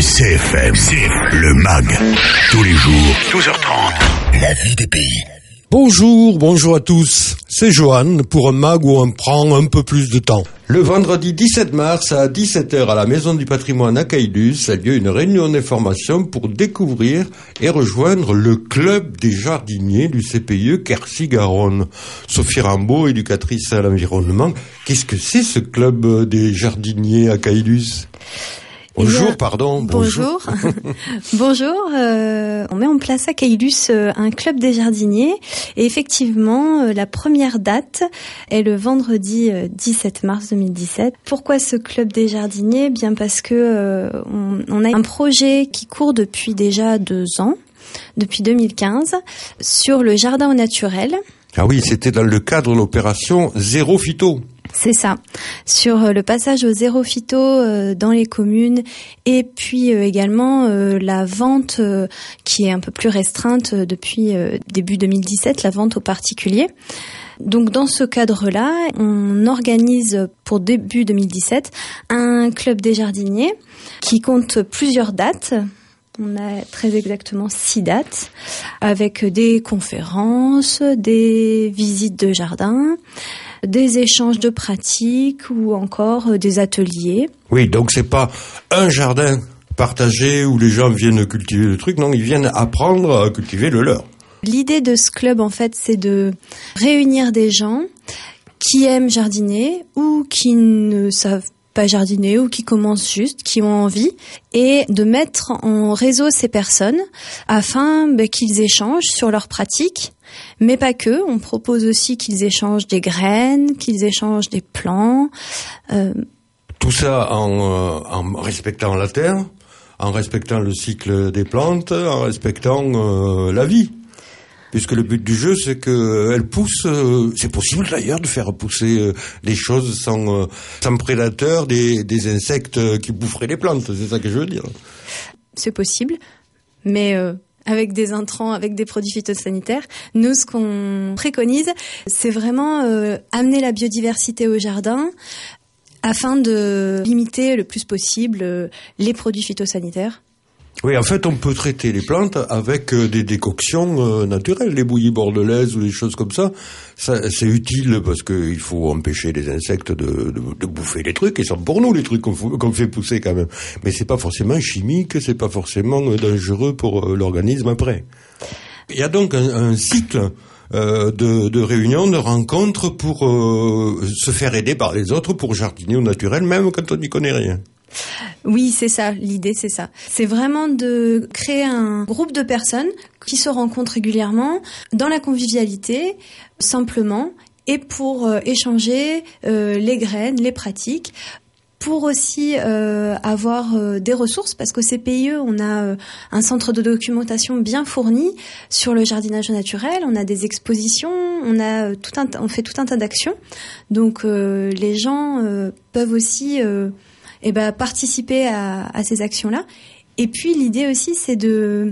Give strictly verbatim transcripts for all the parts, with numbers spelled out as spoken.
C F M, C F M, le M A G, tous les jours, douze heures trente, la vie des pays. Bonjour, bonjour à tous, c'est Johan pour un M A G où on prend un peu plus de temps. Le vendredi dix-sept mars à dix-sept heures à la Maison du Patrimoine à Caylus a lieu une réunion d'information pour découvrir et rejoindre le Club des Jardiniers du C P I E Quercy-Garonne. Sophie Rambaud, éducatrice à l'environnement, qu'est-ce que c'est ce Club des Jardiniers à Caylus ? Bonjour, bien, pardon. Bonjour. Bonjour. bonjour euh, on met en place à Caylus euh, un club des jardiniers. Et effectivement, euh, la première date est le vendredi euh, dix-sept mars deux mille dix-sept. Pourquoi ce club des jardiniers ? Bien parce que euh, on, on a un projet qui court depuis déjà deux ans, depuis deux mille quinze, sur le jardin au naturel. Ah oui, c'était dans le cadre de l'opération Zéro Phyto. C'est ça, sur le passage au zéro phyto euh, dans les communes et puis euh, également euh, la vente euh, qui est un peu plus restreinte euh, depuis euh, début deux mille dix-sept, la vente aux particuliers. Donc dans ce cadre-là, on organise pour début deux mille dix-sept un club des jardiniers qui compte plusieurs dates. On a très exactement six dates avec des conférences, des visites de jardin, des échanges de pratiques ou encore des ateliers. Oui, donc c'est pas un jardin partagé où les gens viennent cultiver le truc, non, ils viennent apprendre à cultiver le leur. L'idée de ce club, en fait, c'est de réunir des gens qui aiment jardiner ou qui ne savent pas jardiner ou qui commencent juste, qui ont envie, et de mettre en réseau ces personnes afin bah, qu'ils échangent sur leurs pratiques, mais pas que. On propose aussi qu'ils échangent des graines, qu'ils échangent des plants. Euh... Tout ça en, euh, en respectant la terre, en respectant le cycle des plantes, en respectant euh, la vie. Puisque le but du jeu, c'est qu'elle pousse, euh, c'est possible d'ailleurs de faire pousser euh, des choses sans, euh, sans prédateurs, des, des insectes qui boufferaient les plantes, c'est ça que je veux dire. C'est possible, mais euh, avec des intrants, avec des produits phytosanitaires. Nous, ce qu'on préconise, c'est vraiment euh, amener la biodiversité au jardin afin de limiter le plus possible euh, les produits phytosanitaires. Oui, en fait, on peut traiter les plantes avec euh, des décoctions euh, naturelles, les bouillies bordelaises ou des choses comme ça. Ça, c'est utile parce que il faut empêcher les insectes de, de, de bouffer les trucs. Ils sont pour nous les trucs qu'on, qu'on fait pousser quand même. Mais c'est pas forcément chimique, c'est pas forcément dangereux pour euh, l'organisme après. Il y a donc un, un cycle euh, de, de réunions, de rencontres pour euh, se faire aider par les autres pour jardiner au naturel, même quand on n'y connaît rien. Oui, c'est ça, l'idée c'est ça. C'est vraiment de créer un groupe de personnes qui se rencontrent régulièrement dans la convivialité, simplement, et pour euh, échanger euh, les graines, les pratiques, pour aussi euh, avoir euh, des ressources, parce qu'au C P I E, on a euh, un centre de documentation bien fourni sur le jardinage naturel, on a des expositions, on a euh, tout un, on fait tout un tas d'actions. Donc euh, les gens euh, peuvent aussi euh, et ben participer à, à ces actions-là. Et puis l'idée aussi, c'est de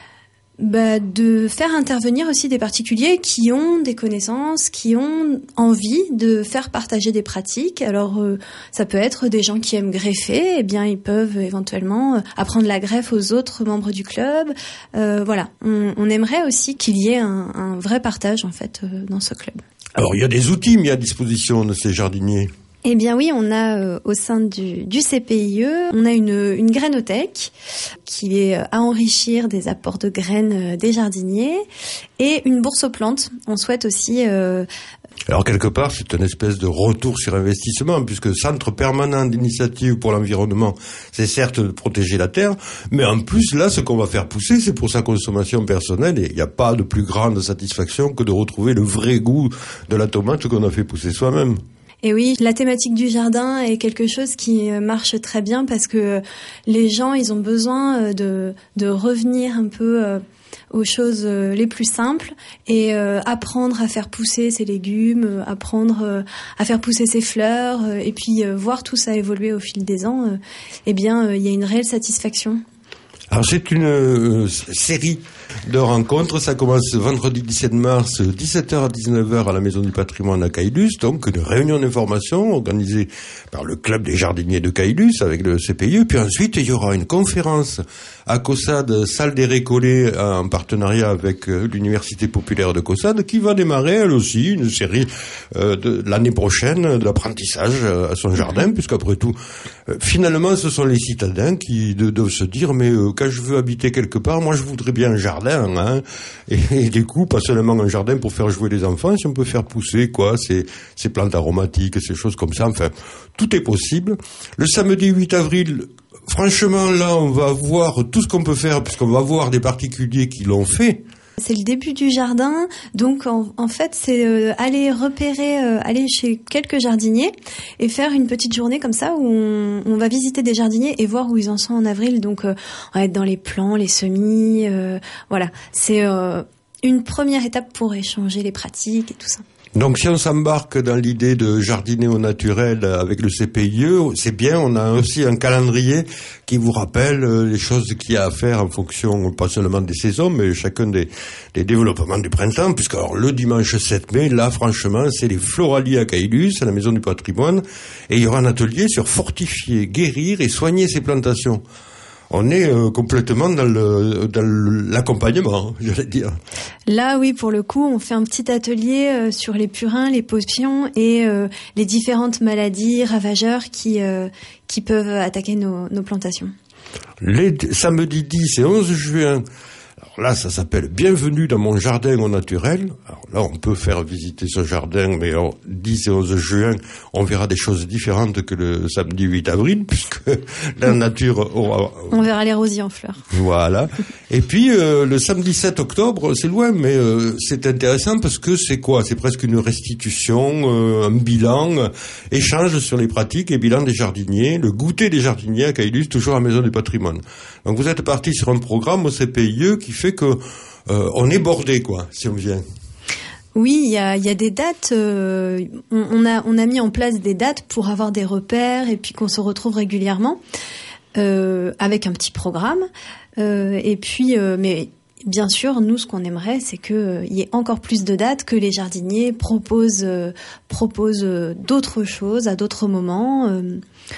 bah, de faire intervenir aussi des particuliers qui ont des connaissances, qui ont envie de faire partager des pratiques. Alors euh, ça peut être des gens qui aiment greffer, eh bien ils peuvent éventuellement apprendre la greffe aux autres membres du club. Euh, voilà, on, on aimerait aussi qu'il y ait un, un vrai partage en fait euh, dans ce club. Alors il y a des outils mis à disposition de ces jardiniers. Eh bien oui, on a euh, au sein du, du C P I E, on a une, une grainothèque qui est à enrichir des apports de graines euh, des jardiniers et une bourse aux plantes. On souhaite aussi... Euh, Alors quelque part, c'est une espèce de retour sur investissement, puisque Centre permanent d'initiative pour l'environnement, c'est certes de protéger la terre, mais en plus là, ce qu'on va faire pousser, c'est pour sa consommation personnelle, et il n'y a pas de plus grande satisfaction que de retrouver le vrai goût de la tomate qu'on a fait pousser soi-même. Et oui, la thématique du jardin est quelque chose qui marche très bien parce que les gens, ils ont besoin de, de revenir un peu aux choses les plus simples et apprendre à faire pousser ses légumes, apprendre à faire pousser ses fleurs et puis voir tout ça évoluer au fil des ans. Eh bien, il y a une réelle satisfaction. Alors c'est une euh, série de rencontres, ça commence vendredi dix-sept mars, dix-sept heures à dix-neuf heures à la Maison du Patrimoine à Caylus, donc une réunion d'information organisée par le Club des Jardiniers de Caylus avec le C P I E, puis ensuite il y aura une conférence à Caussade, salle des Récollets, en partenariat avec l'Université populaire de Caussade, qui va démarrer elle aussi une série euh, de l'année prochaine de l'apprentissage à son jardin, puisqu'après tout, euh, finalement ce sont les citadins qui de, doivent se dire, mais euh, quand je veux habiter quelque part, moi je voudrais bien un jardin, hein, et, et du coup, pas seulement un jardin pour faire jouer les enfants, si on peut faire pousser quoi, ces, ces plantes aromatiques, ces choses comme ça, enfin, tout est possible. Le samedi huit avril, franchement, là, on va voir tout ce qu'on peut faire, puisqu'on va voir des particuliers qui l'ont fait. C'est le début du jardin, donc en, en fait, c'est euh, aller repérer, euh, aller chez quelques jardiniers et faire une petite journée comme ça où on, on va visiter des jardiniers et voir où ils en sont en avril. Donc, euh, on va être dans les plants, les semis, euh, voilà. C'est euh, une première étape pour échanger les pratiques et tout ça. Donc si on s'embarque dans l'idée de jardiner au naturel avec le C P I E, c'est bien, on a aussi un calendrier qui vous rappelle les choses qu'il y a à faire en fonction, pas seulement des saisons, mais chacun des, des développements du printemps, puisque alors le dimanche sept mai, là franchement, c'est les floraliers à Caylus, à la Maison du Patrimoine, et il y aura un atelier sur fortifier, guérir et soigner ces plantations. On est euh, complètement dans, le, dans l'accompagnement, j'allais dire. Là, oui, pour le coup, on fait un petit atelier euh, sur les purins, les potions et euh, les différentes maladies ravageurs qui, euh, qui peuvent attaquer nos, nos plantations. Les samedi dix et onze juin, alors là, ça s'appelle « Bienvenue dans mon jardin au naturel ». Alors là, on peut faire visiter ce jardin, mais en dix et onze juin, on verra des choses différentes que le samedi huit avril, puisque la nature aura... On verra les rosiers en fleurs. Voilà. Et puis, euh, le samedi sept octobre, c'est loin, mais euh, c'est intéressant parce que c'est quoi ? C'est presque une restitution, euh, un bilan, euh, échange sur les pratiques et bilan des jardiniers, le goûter des jardiniers à Caylus, toujours à la Maison du Patrimoine. Donc vous êtes parti sur un programme au C P I E qui fait que euh, on est bordé, quoi, si on vient. Oui, il y a, y a des dates. Euh, on, on a on a mis en place des dates pour avoir des repères et puis qu'on se retrouve régulièrement euh, avec un petit programme. Euh, et puis, euh, mais bien sûr, nous, ce qu'on aimerait, c'est que euh, y ait encore plus de dates, que les jardiniers proposent euh, proposent euh, d'autres choses à d'autres moments. Euh,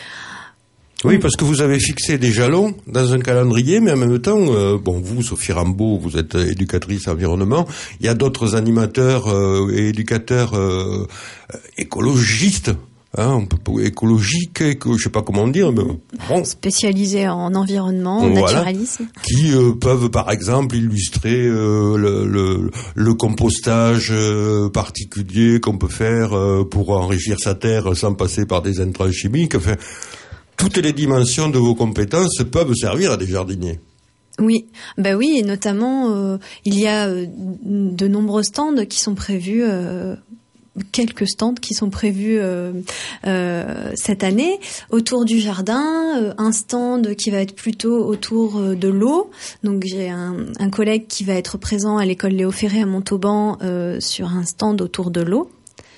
Oui, parce que vous avez fixé des jalons dans un calendrier, mais en même temps, euh, bon, vous, Sophie Rambaud, vous êtes éducatrice environnement, il y a d'autres animateurs euh, et éducateurs euh, écologistes, hein, on peut, écologiques, éco, je sais pas comment dire, mais bon. Spécialisés en environnement, en voilà, naturalisme. Qui euh, peuvent, par exemple, illustrer euh, le, le, le compostage euh, particulier qu'on peut faire euh, pour enrichir sa terre sans passer par des intrants chimiques, enfin... Toutes les dimensions de vos compétences peuvent servir à des jardiniers. Oui, bah oui, et notamment euh, il y a euh, de nombreux stands qui sont prévus, euh, quelques stands qui sont prévus euh, euh, cette année autour du jardin. Euh, un stand qui va être plutôt autour euh, de l'eau. Donc j'ai un, un collègue qui va être présent à l'école Léo Ferré à Montauban euh, sur un stand autour de l'eau.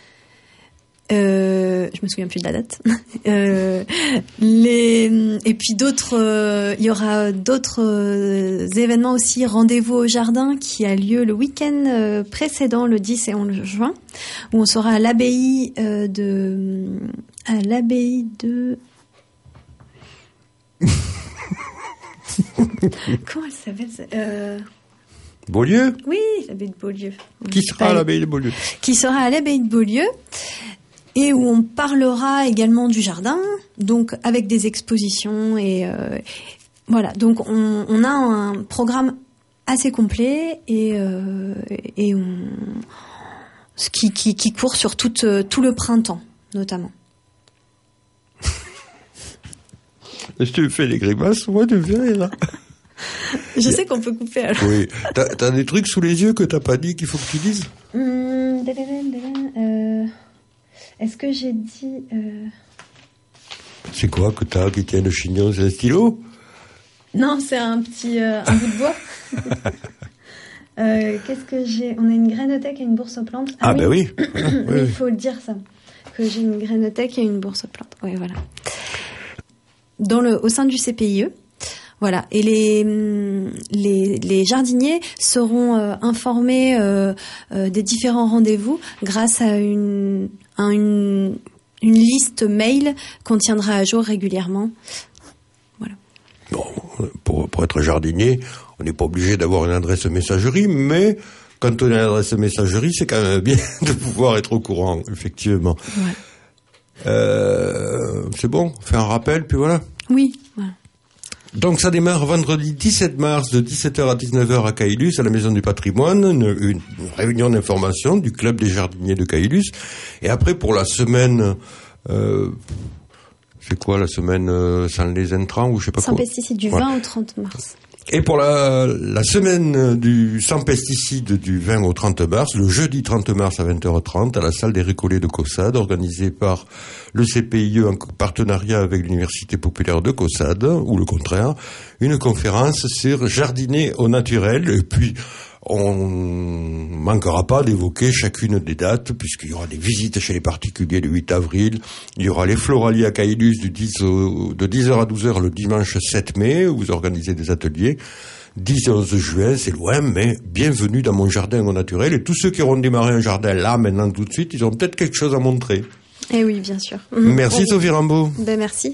Euh, je me souviens plus de la date. euh, les et puis d'autres, euh, il y aura d'autres euh, événements aussi. Rendez-vous au jardin qui a lieu le week-end euh, précédent, le dix et onze juin, où on sera à l'abbaye euh, de à l'abbaye de comment elle s'appelle euh... Beaulieu. Oui, l'abbaye de Beaulieu. Qui sera à l'abbaye de Beaulieu. Qui sera à l'abbaye de Beaulieu. Et où on parlera également du jardin, donc avec des expositions et euh, voilà. Donc on, on a un programme assez complet et euh, et on ce qui qui qui court sur tout tout le printemps notamment. Je te fais des grimaces, moi tu fais là. Je sais qu'on peut couper alors. Oui. T'as, t'as des trucs sous les yeux que t'as pas dit qu'il faut que tu dises. Hum, euh... Est-ce que j'ai dit... Euh... C'est quoi que t'as qui tient le chignon? C'est un stylo? Non, c'est un petit euh, un bout de bois. euh, qu'est-ce que j'ai? On a une grainothèque et une bourse aux plantes. Ah, ah ben oui. oui. Oui, il faut le dire ça. Que j'ai une grainothèque et une bourse aux plantes. Oui, voilà. Dans le, au sein du C P I E, Voilà. Et les les, les jardiniers seront euh, informés euh, euh, des différents rendez-vous grâce à une à une une liste mail qu'on tiendra à jour régulièrement. Voilà. Bon, pour pour être jardinier, on n'est pas obligé d'avoir une adresse messagerie, mais quand on a une adresse messagerie, c'est quand même bien de pouvoir être au courant, effectivement. Ouais. Euh, c'est bon, on fait un rappel, puis voilà. Oui, voilà. Donc ça démarre vendredi dix-sept mars de dix-sept heures à dix-neuf heures à Caylus, à la Maison du Patrimoine, une, une réunion d'information du Club des jardiniers de Caylus. Et après, pour la semaine... Euh, c'est quoi la semaine euh, sans les intrants ou je sais pas sans quoi. Sans pesticides du voilà. vingt au trente mars. Et pour la, la semaine du sans pesticides du vingt au trente mars, le jeudi trente mars à vingt heures trente, à la salle des Récollets de Caussade, organisée par le C P I E en partenariat avec l'Université populaire de Caussade, ou le contraire, une conférence sur jardiner au naturel. Et puis, on manquera pas d'évoquer chacune des dates, puisqu'il y aura des visites chez les particuliers le huit avril, il y aura les floraliers à Caylus du dix au, de dix heures à douze heures le dimanche sept mai, où vous organisez des ateliers. dix et onze juin, c'est loin, mais bienvenue dans mon jardin au naturel. Et tous ceux qui auront démarré un jardin là, maintenant, tout de suite, ils ont peut-être quelque chose à montrer. Eh oui, bien sûr. Merci, oh, Sophie Rambaud. Ben, merci.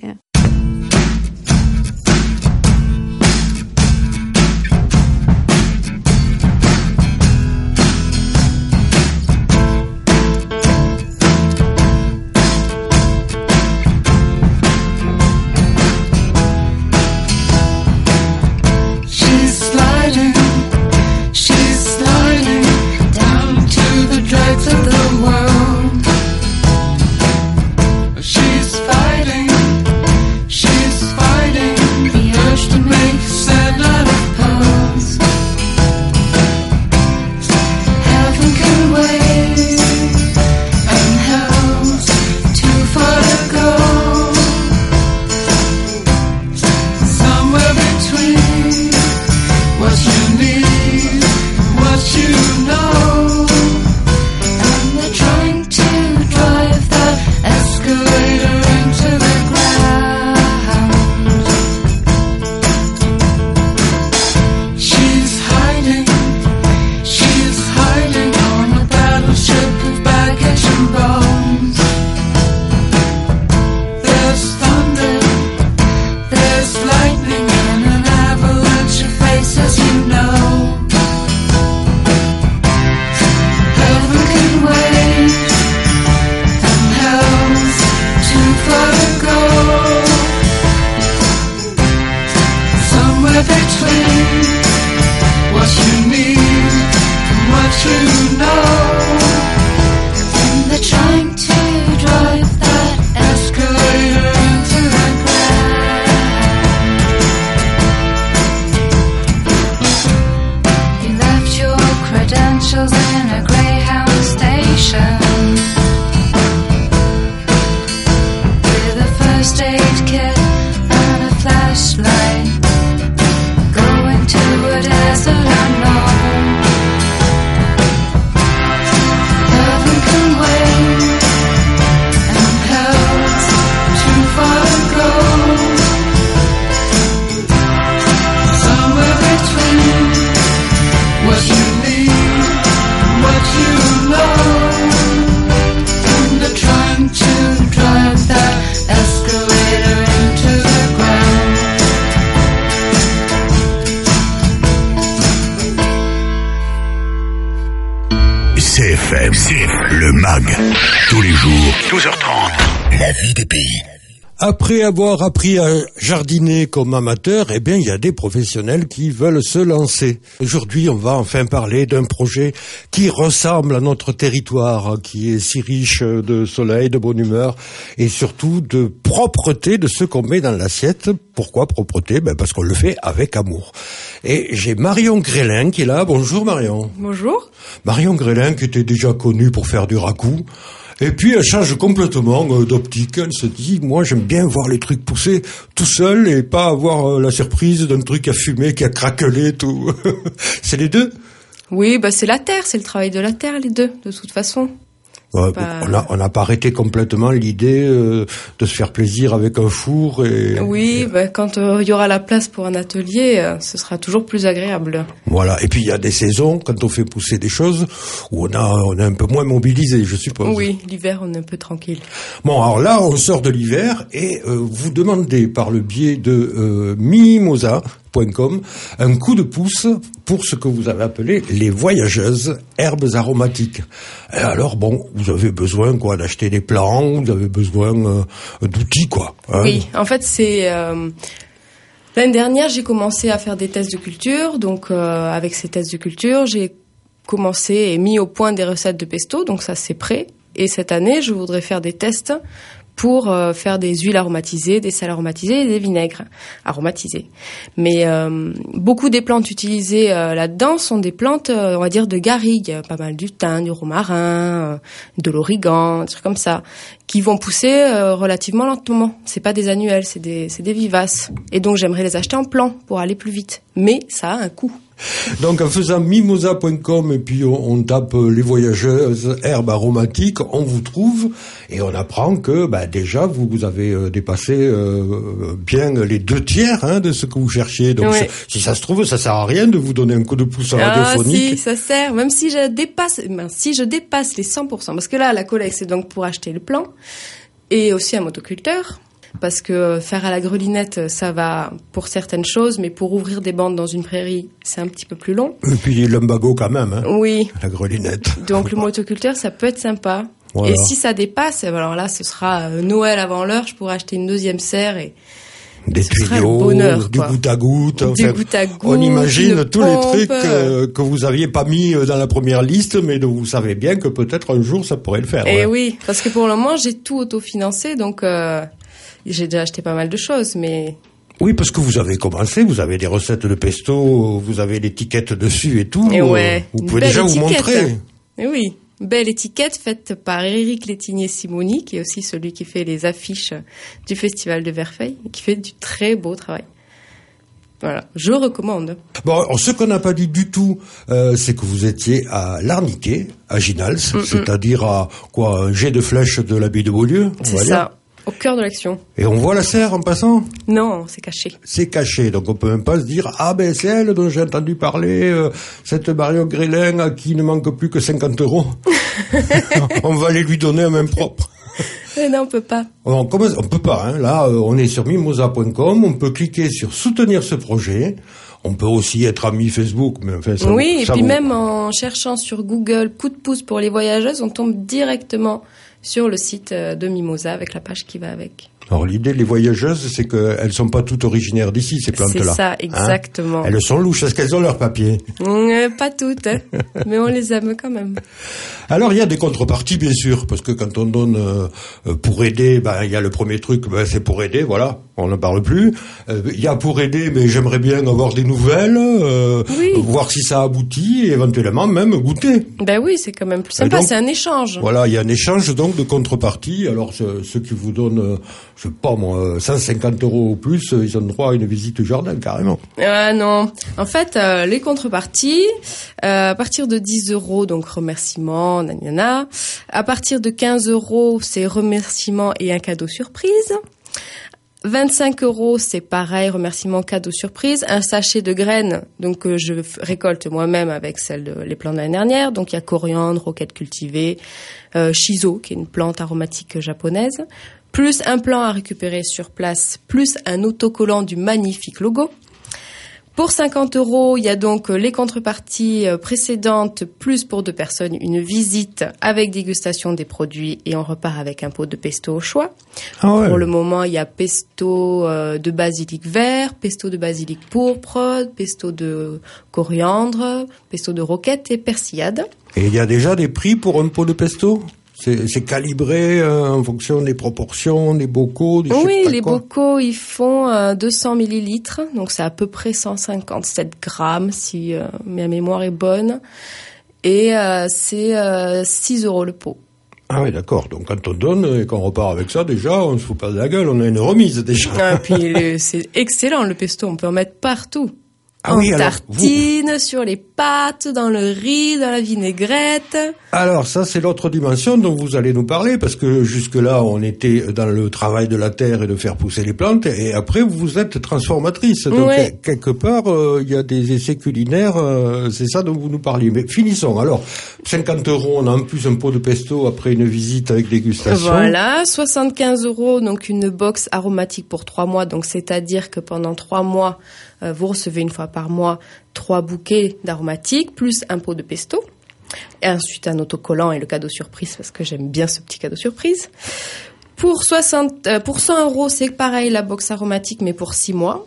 C F M, le MAG, tous les jours, douze heures trente, la vie des pays. Après avoir appris à jardiner comme amateur, eh bien, il y a des professionnels qui veulent se lancer. Aujourd'hui, on va enfin parler d'un projet qui ressemble à notre territoire, qui est si riche de soleil, de bonne humeur et surtout de propreté de ce qu'on met dans l'assiette. Pourquoi propreté? Ben, parce qu'on le fait avec amour. Et j'ai Marion Grélin qui est là. Bonjour Marion. Bonjour. Marion Grélin qui était déjà connue pour faire du ragoût. Et puis elle change complètement euh, d'optique. Elle se dit, moi j'aime bien voir les trucs pousser tout seul et pas avoir euh, la surprise d'un truc à fumer qui a craquelé tout. C'est les deux? Oui, bah c'est la terre, c'est le travail de la terre les deux, de toute façon. Ouais, pas... On a, on n'a pas arrêté complètement l'idée euh, de se faire plaisir avec un four et. Oui, et... Bah, quand il euh, y aura la place pour un atelier, euh, ce sera toujours plus agréable. Voilà. Et puis il y a des saisons quand on fait pousser des choses où on a, on est un peu moins mobilisé, je suppose. Oui, l'hiver on est un peu tranquille. Bon, alors là, on sort de l'hiver et euh, vous demandez par le biais de euh, mimosa point com un coup de pouce pour ce que vous avez appelé les voyageuses herbes aromatiques. Et alors bon, vous avez besoin quoi d'acheter des plants, vous avez besoin euh, d'outils quoi. Hein. Oui, en fait c'est euh, l'année dernière j'ai commencé à faire des tests de culture, donc euh, avec ces tests de culture j'ai commencé et mis au point des recettes de pesto, donc ça c'est prêt. Et cette année je voudrais faire des tests pour euh, faire des huiles aromatisées, des sels aromatisés et des vinaigres aromatisés. Mais euh, beaucoup des plantes utilisées euh, là-dedans sont des plantes, euh, on va dire, de garrigue. Pas mal du thym, du romarin, euh, de l'origan, des trucs comme ça, qui vont pousser euh, relativement lentement. C'est pas des annuelles, c'est des, c'est des vivaces. Et donc j'aimerais les acheter en plan pour aller plus vite. Mais ça a un coût. Donc en faisant mimosa point com et puis on, on tape les voyageuses herbes aromatiques, on vous trouve et on apprend que bah, déjà vous, vous avez euh, dépassé euh, bien les deux tiers hein, de ce que vous cherchiez. Donc ouais. si ça se trouve, ça sert à rien de vous donner un coup de pouce ah, radiophonique. Si, ça sert. Même si je dépasse, ben, si je dépasse les cent pour cent, parce que là la collecte c'est donc pour acheter le plant et aussi un motoculteur. Parce que faire à la grelinette, ça va pour certaines choses, mais pour ouvrir des bandes dans une prairie, c'est un petit peu plus long. Et puis lumbago quand même, hein, oui. La grelinette. Donc le motoculteur, ça peut être sympa. Voilà. Et si ça dépasse, alors là, ce sera Noël avant l'heure, je pourrai acheter une deuxième serre et des ce tuyaux, bonheur, du goutte à goutte. Du enfin, goutte à goutte. On imagine tous pompe. les trucs euh, que vous aviez pas mis dans la première liste, mais dont vous savez bien que peut-être un jour ça pourrait le faire. Et ouais. oui, parce que pour le moment, j'ai tout autofinancé, donc euh, j'ai déjà acheté pas mal de choses, mais... Oui, parce que vous avez commencé, vous avez des recettes de pesto, vous avez l'étiquette dessus et tout. Et ouais, vous pouvez déjà étiquette. Vous montrer. Et oui. Belle étiquette faite par Éric Létinier-Simoni, qui est aussi celui qui fait les affiches du Festival de Verfeil, et qui fait du très beau travail. Voilà, je recommande. Bon, ce qu'on n'a pas dit du tout, euh, c'est que vous étiez à Larniquet, à Ginals, mm-mm. c'est-à-dire à quoi, un jet de flèche de l'abbaye de Beaulieu. C'est ça. Dire. Au cœur de l'action. Et on voit la serre en passant ? Non, c'est caché. C'est caché, donc on peut même pas se dire « Ah ben c'est elle dont j'ai entendu parler, euh, cette Marion Grélin à qui il ne manque plus que cinquante euros. On va aller lui donner un main propre. » Non, on peut pas. On commence, on peut pas, hein. Là, euh, on est sur mimosa point com, on peut cliquer sur « Soutenir ce projet ». On peut aussi être ami Facebook, mais enfin ça Oui, vous, et ça puis vous... même en cherchant sur Google « Coup de pouce pour les voyageuses », on tombe directement sur le site de Mimosa avec la page qui va avec. Alors l'idée des voyageuses, c'est qu'elles sont pas toutes originaires d'ici, ces plantes-là. C'est ça, exactement. Hein, elles sont louches, est-ce qu'elles ont leurs papiers ? mmh, Pas toutes, hein. Mais on les aime quand même. Alors il y a des contreparties, bien sûr, parce que quand on donne euh, pour aider, ben il y a le premier truc, ben c'est pour aider, voilà, on n'en parle plus. Euh, il y a pour aider, mais j'aimerais bien avoir des nouvelles, euh, oui. voir si ça aboutit, et éventuellement même goûter. Ben oui, c'est quand même plus sympa, donc, c'est un échange. Voilà, il y a un échange donc de contreparties. Alors ceux, ceux qui vous donnent, je sais pas moi, cent cinquante euros ou plus, ils ont droit à une visite au jardin carrément. Ah euh, non, en fait euh, les contreparties, euh, à partir de dix euros, donc remerciements, nanana. À partir de quinze euros, c'est remerciements et un cadeau surprise. vingt-cinq euros, c'est pareil, remerciements, cadeau surprise. Un sachet de graines, donc que je récolte moi-même avec celle de les plants de l'année dernière. Donc il y a coriandre, roquette cultivée, euh, shiso, qui est une plante aromatique japonaise, plus un plant à récupérer sur place, plus un autocollant du magnifique logo. Pour cinquante euros, il y a donc les contreparties précédentes, plus pour deux personnes, une visite avec dégustation des produits et on repart avec un pot de pesto au choix. Ah ouais. Pour le moment, il y a pesto de basilic vert, pesto de basilic pourpre, pesto de coriandre, pesto de roquette et persillade. Et il y a déjà des prix pour un pot de pesto ? C'est, c'est calibré euh, en fonction des proportions, des bocaux, des Oui, les quoi. bocaux, ils font euh, deux cents millilitres, donc c'est à peu près cent cinquante-sept grammes, si euh, ma mémoire est bonne. Et euh, c'est euh, six euros le pot. Ah oui, d'accord. Donc quand on donne et qu'on repart avec ça, déjà, on se fout pas de la gueule, on a une remise déjà. Ah, puis le, c'est excellent le pesto, on peut en mettre partout. Ah en oui, alors, tartine, vous... sur les pâtes, dans le riz, dans la vinaigrette. Alors ça, c'est l'autre dimension dont vous allez nous parler, parce que jusque-là, on était dans le travail de la terre et de faire pousser les plantes, et après, vous êtes transformatrice. Donc, ouais. quelque part, il euh, y a des essais culinaires, euh, c'est ça dont vous nous parliez. Mais finissons. Alors, cinquante euros, on a en plus un pot de pesto après une visite avec dégustation. Voilà, soixante-quinze euros, donc une box aromatique pour trois mois, donc c'est-à-dire que pendant trois mois, euh, vous recevez une fois par mois trois bouquets d'aromatiques, plus un pot de pesto. Et ensuite un autocollant et le cadeau surprise, parce que j'aime bien ce petit cadeau surprise. Pour soixante, euh, pour cent euros, c'est pareil, la box aromatique, mais pour six mois.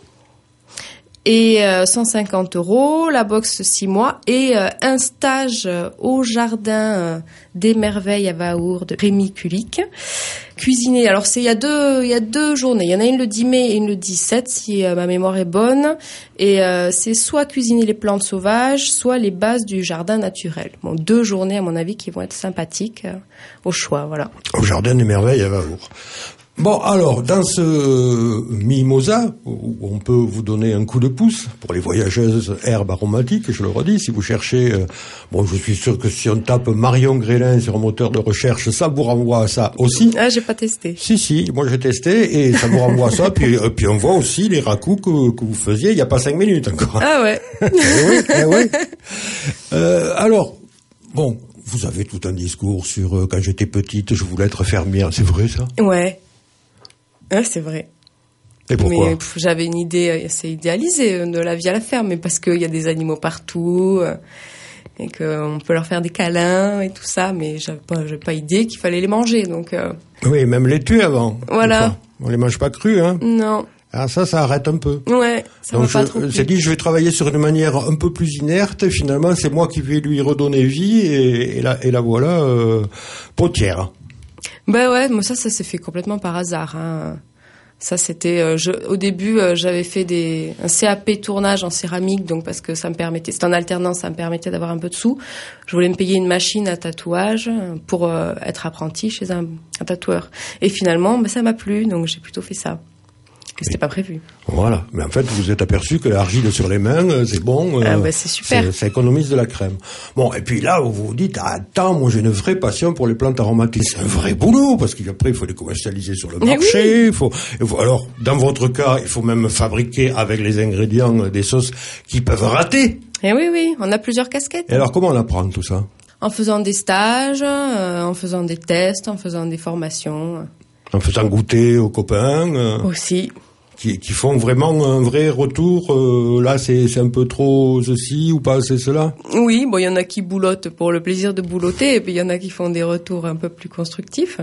Et euh, cent cinquante euros, la box six mois. Et euh, un stage euh, au jardin euh, des merveilles à Vaour de Rémi Kulik. Cuisiner, alors c'est il y a deux il y a deux journées, il y en a une le dix mai et une le dix-sept si euh, ma mémoire est bonne, et euh, c'est soit cuisiner les plantes sauvages, soit les bases du jardin naturel. Bon, deux journées à mon avis qui vont être sympathiques euh, au choix, voilà. Au jardin des merveilles à Vaour. Bon, alors, dans ce mimosa, où on peut vous donner un coup de pouce pour les voyageuses herbes aromatiques, je le redis, si vous cherchez, euh, bon, je suis sûr que si on tape Marion Grélin sur un moteur de recherche, ça vous renvoie à ça aussi. Ah, j'ai pas testé. Si, si, moi j'ai testé et ça vous renvoie à ça, puis, euh, puis on voit aussi les racous que, que vous faisiez il y a pas cinq minutes encore. Ah ouais. eh oui, eh oui. Euh, alors, bon, vous avez tout un discours sur euh, quand j'étais petite, je voulais être fermière, c'est vrai ça? Ouais. Ah, c'est vrai. Et pourquoi? Mais pff, j'avais une idée assez idéalisée de la vie à la ferme, mais parce qu'il y a des animaux partout euh, et qu'on peut leur faire des câlins et tout ça, mais j'avais pas, j'avais pas idée qu'il fallait les manger, donc. Euh... Oui, même les tuer avant. Voilà. Enfin, on les mange pas crus, hein. Non. Ah, ça, ça arrête un peu. Ouais, ça Donc va pas je, trop. je s'est dit, je vais travailler sur une manière un peu plus inerte. Finalement, c'est moi qui vais lui redonner vie, et, et la, et la voilà euh, potière. Ben ouais, moi ça, ça s'est fait complètement par hasard. Hein. Ça, c'était, euh, je, au début, euh, j'avais fait des un C A P tournage en céramique, donc parce que ça me permettait, c'était en alternance, ça me permettait d'avoir un peu de sous. Je voulais me payer une machine à tatouage pour euh, être apprenti chez un, un tatoueur. Et finalement, ben ça m'a plu, donc j'ai plutôt fait ça. Et c'était pas prévu. Voilà. Mais en fait, vous vous êtes aperçu que l'argile sur les mains, c'est bon. Ah euh, bah c'est super. C'est, ça économise de la crème. Bon, et puis là, vous vous dites, ah, attends, moi j'ai une vraie passion pour les plantes aromatiques. C'est un vrai boulot, parce qu'après, il faut les commercialiser sur le Mais marché. oui. Il faut, il faut, alors, dans votre cas, il faut même fabriquer avec les ingrédients des sauces qui peuvent rater. Et oui, oui, on a plusieurs casquettes. Et alors, comment on apprend tout ça? En faisant des stages, euh, en faisant des tests, en faisant des formations. En faisant goûter aux copains. Euh... Aussi. Qui, qui font vraiment un vrai retour, euh, là c'est, c'est un peu trop ceci ou pas c'est cela? Oui, bon il y en a qui boulottent pour le plaisir de boulotter, et puis il y en a qui font des retours un peu plus constructifs.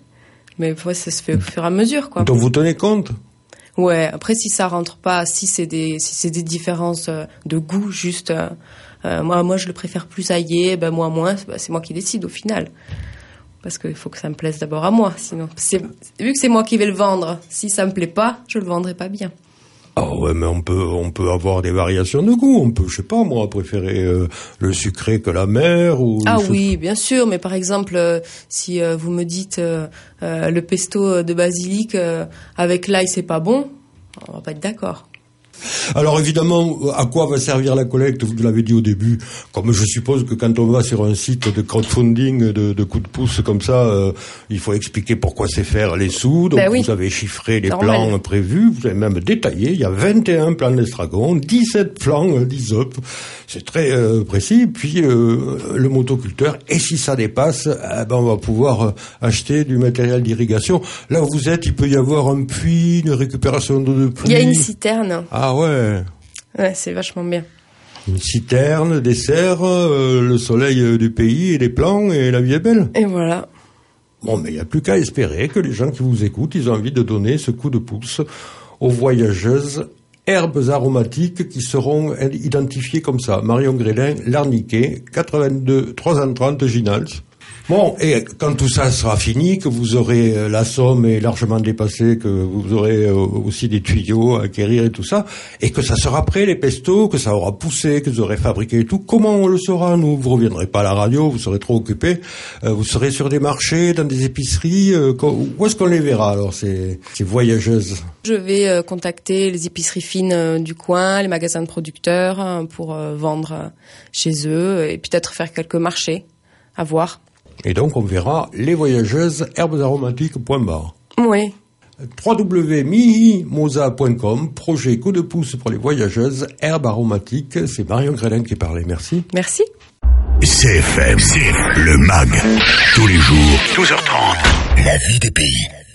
Mais ouais, ça se fait au fur et à mesure, quoi. Donc vous tenez compte? Ouais, après si ça rentre pas, si c'est des si c'est des différences de goût juste, euh, euh, moi moi je le préfère plus aillé, ben moi moins, ben, c'est moi qui décide au final. Parce qu'il faut que ça me plaise d'abord à moi. Sinon, c'est, vu que c'est moi qui vais le vendre, si ça me plaît pas, je le vendrai pas bien. Ah ouais, mais on peut, on peut avoir des variations de goût. On peut, je sais pas, moi, préférer euh, le sucré que la mer ou. Ah choses... oui, bien sûr. Mais par exemple, euh, si euh, vous me dites euh, euh, le pesto de basilic euh, avec l'ail, c'est pas bon, on va pas être d'accord. Alors évidemment, à quoi va servir la collecte? Vous l'avez dit au début. Comme je suppose que quand on va sur un site de crowdfunding, de, de coup de pouce comme ça, euh, il faut expliquer pourquoi c'est faire les sous. Donc ben oui. Vous avez chiffré les Normal. plans prévus, vous avez même détaillé. Il y a vingt et un plans d'estragon, dix-sept plans d'hysope. C'est très euh, précis. Puis euh, le motoculteur. Et si ça dépasse, eh ben on va pouvoir euh, acheter du matériel d'irrigation. Là où vous êtes, il peut y avoir un puits, une récupération d'eau de pluie. Il y a une citerne. Ah ouais. Ouais, c'est vachement bien. Une citerne, des serres, euh, le soleil du pays et les plants, et la vie est belle. Et voilà. Bon, mais il n'y a plus qu'à espérer que les gens qui vous écoutent, ils ont envie de donner ce coup de pouce aux voyageuses herbes aromatiques qui seront identifiées comme ça. Marion Grélin, Larniquet, quatre-vingt-deux trois cent trente Ginals. Bon, et quand tout ça sera fini, que vous aurez la somme est largement dépassée, que vous aurez aussi des tuyaux à acquérir et tout ça, et que ça sera prêt les pestos, que ça aura poussé, que vous aurez fabriqué et tout, comment on le saura? Nous, vous reviendrez pas à la radio, vous serez trop occupés, euh, vous serez sur des marchés, dans des épiceries, euh, où est-ce qu'on les verra alors, ces, ces voyageuses? Je vais euh, contacter les épiceries fines euh, du coin, les magasins de producteurs, hein, pour euh, vendre euh, chez eux, et peut-être faire quelques marchés, à voir. Et donc on verra les voyageuses herbes aromatiques point bar. Oui. w w w point mihimosa point com, projet coup de pouce pour les voyageuses herbes aromatiques. C'est Marion Grelin qui parlait. Merci. Merci. C F M, le M A G, tous les jours, douze heures trente, la vie des pays.